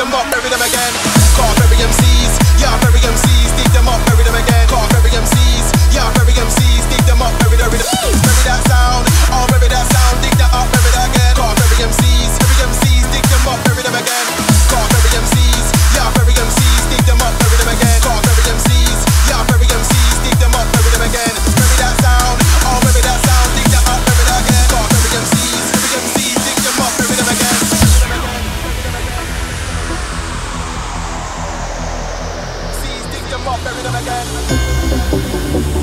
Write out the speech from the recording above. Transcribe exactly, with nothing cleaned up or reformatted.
them up, bury them again. Can't bury M Cs, yeah, bury M Cs, dig them up, bury them again. Can't bury M Cs, yeah, bury M Cs, dig them up, bury them, bury them. Bury that sound, oh, bury that sound, dig that up, bury that again. Can't bury M Cs, bury M Cs, dig them up, bury them again. Can't bury M Cs, yeah, bury M Cs, dig them up, bury them again. Can't bury M Cs, yeah, bury M Cs, dig them up, bury them again. Bury that sound, oh, bury that sound, dig that up, bury that again. Can't bury M Cs, bury M Cs, dig them up, bury them again. Dig them up, bury them again.